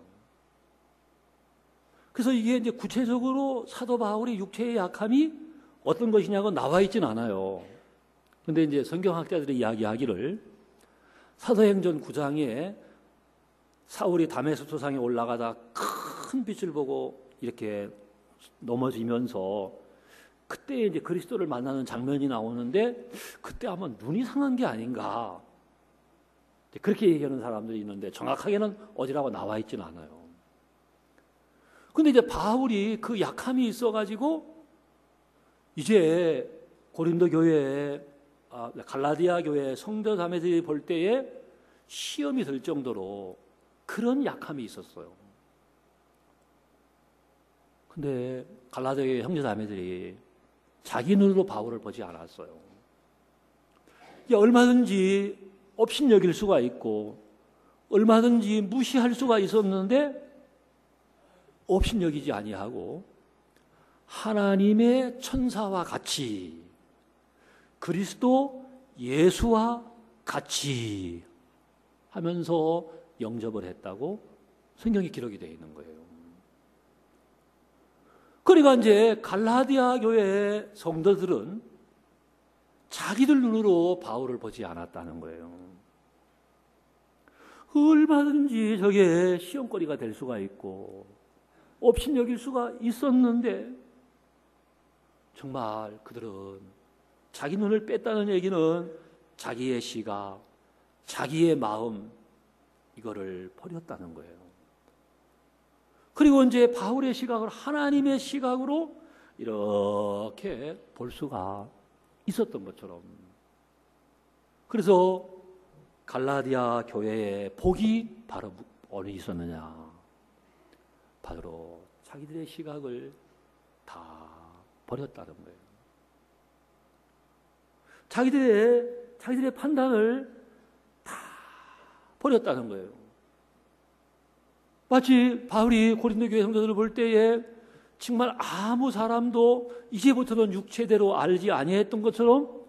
그래서 이게 이제 구체적으로 사도 바울의 육체의 약함이 어떤 것이냐고 나와 있진 않아요. 근데 이제 성경학자들이 이야기하기를 사도행전 구 장에 사울이 다메섹 소상에 올라가다 큰 빛을 보고 이렇게 넘어지면서 그때 이제 그리스도를 만나는 장면이 나오는데 그때 아마 눈이 상한 게 아닌가 그렇게 얘기하는 사람들이 있는데 정확하게는 어디라고 나와 있지는 않아요. 근데 이제 바울이 그 약함이 있어가지고 이제 고린도 교회, 아, 갈라디아 교회 성도 자매들이 볼 때에 시험이 들 정도로 그런 약함이 있었어요. 근데 갈라디아 교회 형제 자매들이 자기 눈으로 바울을 보지 않았어요. 얼마든지 업신여길 수가 있고 얼마든지 무시할 수가 있었는데 업신여기지 아니하고 하나님의 천사와 같이 그리스도 예수와 같이 하면서 영접을 했다고 성경에 기록이 되어 있는 거예요. 그러니까 이제 갈라디아 교회 성도들은 자기들 눈으로 바울을 보지 않았다는 거예요. 얼마든지 저게 시험거리가 될 수가 있고 업신여길 수가 있었는데 정말 그들은 자기 눈을 뺐다는 얘기는 자기의 시각, 자기의 마음 이거를 버렸다는 거예요. 그리고 이제 바울의 시각을 하나님의 시각으로 이렇게 볼 수가 있었던 것처럼, 그래서 갈라디아 교회의 복이 바로 어디 있었느냐? 바로 자기들의 시각을 다 버렸다는 거예요. 자기들의 자기들의 판단을 다 버렸다는 거예요. 마치 바울이 고린도 교회 성도들을 볼 때에 정말 아무 사람도 이제부터는 육체대로 알지 아니했던 것처럼,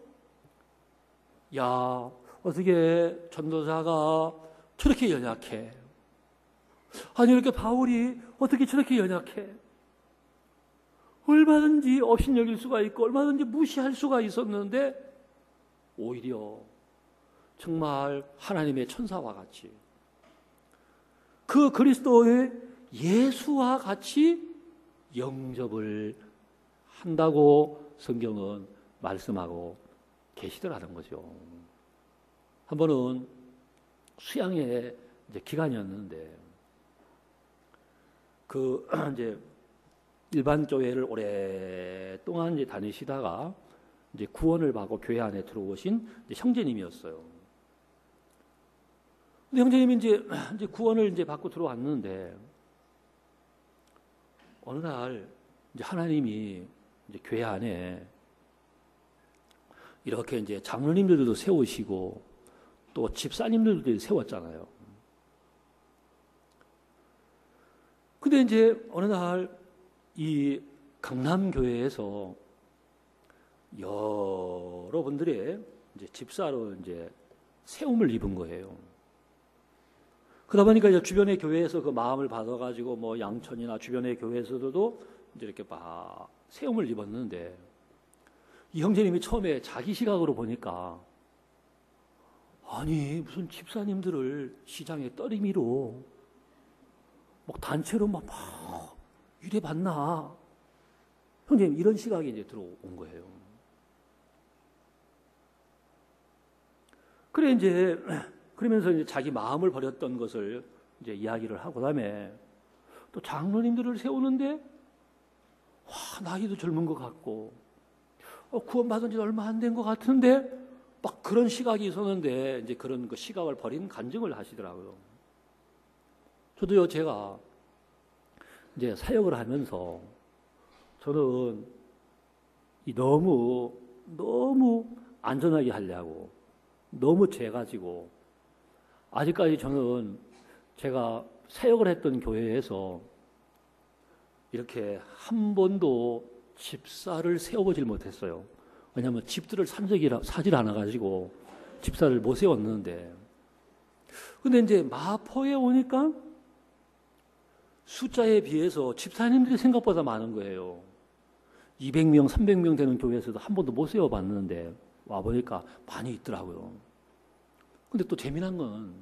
야, 어떻게 전도자가 저렇게 연약해? 아니, 이렇게 바울이 어떻게 저렇게 연약해? 얼마든지 업신여길 수가 있고 얼마든지 무시할 수가 있었는데 오히려 정말 하나님의 천사와 같이 그 그리스도의 예수와 같이 영접을 한다고 성경은 말씀하고 계시더라는 거죠. 한 번은 수양회 이제 기간이었는데 그 이제 일반 교회를 오랫동안 이제 다니시다가 이제 구원을 받고 교회 안에 들어오신 이제 형제님이었어요. 근데 형제님이 이제, 이제 구원을 이제 받고 들어왔는데 어느 날 이제 하나님이 이제 교회 안에 이렇게 이제 장로님들도 세우시고 또 집사님들도 세웠잖아요. 근데 이제 어느 날 이 강남교회에서 여러분들의 이제 집사로 이제 세움을 입은 거예요. 그러다 보니까 이제 주변의 교회에서 그 마음을 받아가지고 뭐 양천이나 주변의 교회에서도 이제 이렇게 막 세움을 입었는데 이 형제님이 처음에 자기 시각으로 보니까 아니 무슨 집사님들을 시장에 떠리미로 막 단체로 막, 막 유례받나? 형제님 이런 시각이 이제 들어온 거예요. 그래 이제 그러면서 이제 자기 마음을 버렸던 것을 이제 이야기를 하고 그다음에 또 장로님들을 세우는데 와 나이도 젊은 것 같고 어, 구원받은 지 얼마 안 된 것 같은데 막 그런 시각이 있었는데 이제 그런 그 시각을 버린 간증을 하시더라고요. 저도요 제가 이제 사역을 하면서 저는 이 너무 너무 안전하게 하려고 너무 재가지고 아직까지 저는 제가 사역을 했던 교회에서 이렇게 한 번도 집사를 세워보질 못했어요. 왜냐하면 집들을 산 적이 사질 않아가지고 집사를 못 세웠는데, 근데 이제 마포에 오니까 숫자에 비해서 집사님들이 생각보다 많은 거예요. 이백 명, 삼백 명 되는 교회에서도 한 번도 못 세워봤는데 와보니까 많이 있더라고요. 근데 또 재미난 건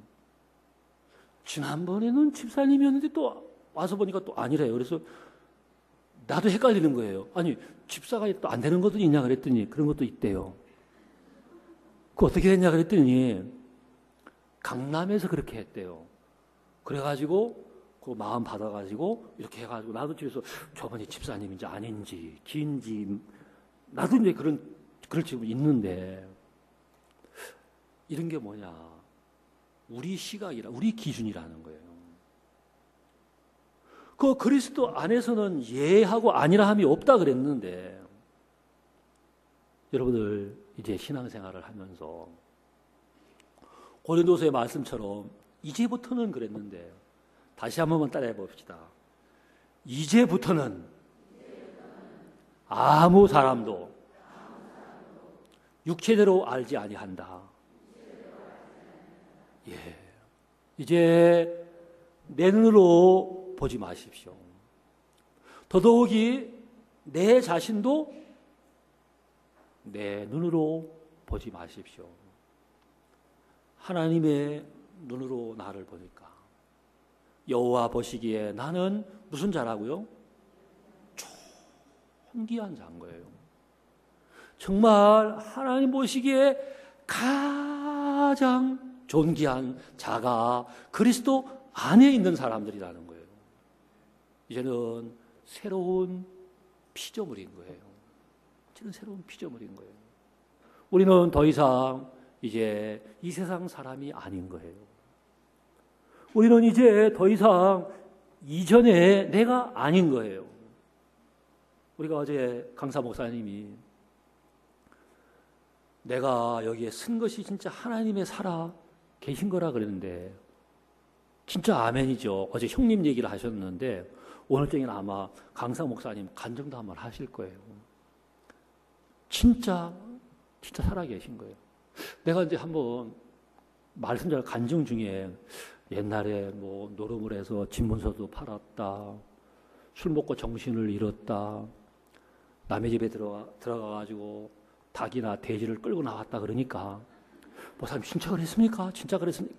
지난번에는 집사님이었는데 또 와서 보니까 또 아니래요. 그래서 나도 헷갈리는 거예요. 아니, 집사가 또 안 되는 것도 있냐 그랬더니 그런 것도 있대요. 그 어떻게 됐냐 그랬더니 강남에서 그렇게 했대요. 그래가지고 그 마음 받아가지고 이렇게 해가지고 나도 집에서 저번에 집사님인지 아닌지 긴지 나도 이제 그런 그럴 줄 있는데, 이런 게 뭐냐, 우리 시각이라 우리 기준이라는 거예요. 그 그리스도 안에서는 예하고 아니라 함이 없다 그랬는데, 여러분들 이제 신앙생활을 하면서 고린도서의 말씀처럼 이제부터는 그랬는데 다시 한 번만 따라해 봅시다. 이제부터는 아무 사람도 육체대로 알지 아니한다. 예, 이제 내 눈으로 보지 마십시오. 더더욱이 내 자신도 내 눈으로 보지 마십시오. 하나님의 눈으로 나를 보니까 여호와 보시기에 나는 무슨 자라고요? 존귀한 자인 거예요. 정말 하나님 보시기에 가장 존귀한 자가 그리스도 안에 있는 사람들이라는 거예요. 이제는 새로운 피조물인 거예요. 이제는 새로운 피조물인 거예요. 우리는 더 이상 이제 이 세상 사람이 아닌 거예요. 우리는 이제 더 이상 이전에 내가 아닌 거예요. 우리가 어제 강사 목사님이 내가 여기에 쓴 것이 진짜 하나님의 살아 계신 거라 그랬는데 진짜 아멘이죠. 어제 형님 얘기를 하셨는데 오늘쯤에는 아마 강사 목사님 간증도 한번 하실 거예요. 진짜 진짜 살아 계신 거예요. 내가 이제 한번 말씀자 간증 중에 옛날에 뭐 노름을 해서 집문서도 팔았다, 술 먹고 정신을 잃었다, 남의 집에 들어가 들어가가지고 닭이나 돼지를 끌고 나왔다 그러니까 목사님 진짜 그랬습니까? 진짜 그랬습니까?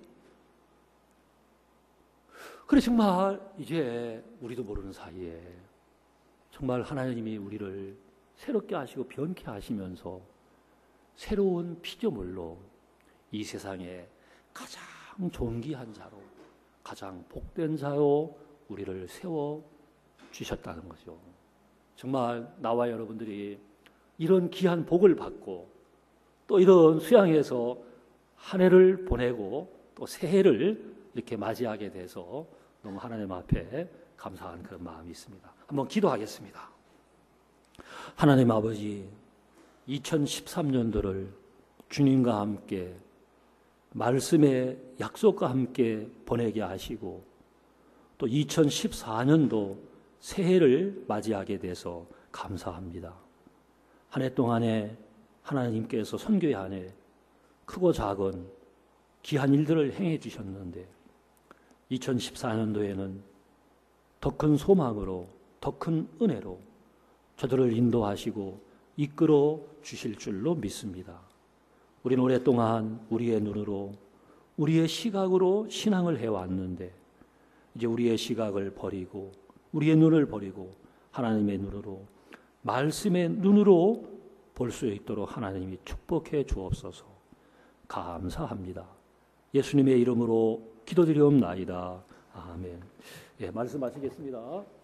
그래 정말 이제 우리도 모르는 사이에 정말 하나님이 우리를 새롭게 하시고 변케 하시면서 새로운 피조물로 이 세상에 가장 존귀한 자로 가장 복된 자로 우리를 세워 주셨다는 거죠. 정말 나와 여러분들이 이런 귀한 복을 받고 또 이런 수양에서 한 해를 보내고 또 새해를 이렇게 맞이하게 돼서 너무 하나님 앞에 감사한 그런 마음이 있습니다. 한번 기도하겠습니다. 하나님 아버지, 이천십삼 년도를 주님과 함께 말씀의 약속과 함께 보내게 하시고 또 이천십사 년도 새해를 맞이하게 돼서 감사합니다. 한 해 동안에 하나님께서 선교의 한 해 크고 작은 귀한 일들을 행해 주셨는데 이천십사 년도에는 더 큰 소망으로 더 큰 은혜로 저들을 인도하시고 이끌어 주실 줄로 믿습니다. 우리는 오랫동안 우리의 눈으로 우리의 시각으로 신앙을 해왔는데 이제 우리의 시각을 버리고 우리의 눈을 버리고 하나님의 눈으로 말씀의 눈으로 볼 수 있도록 하나님이 축복해 주옵소서. 감사합니다. 예수님의 이름으로 기도드리옵나이다. 아멘. 예, 말씀 마치겠습니다.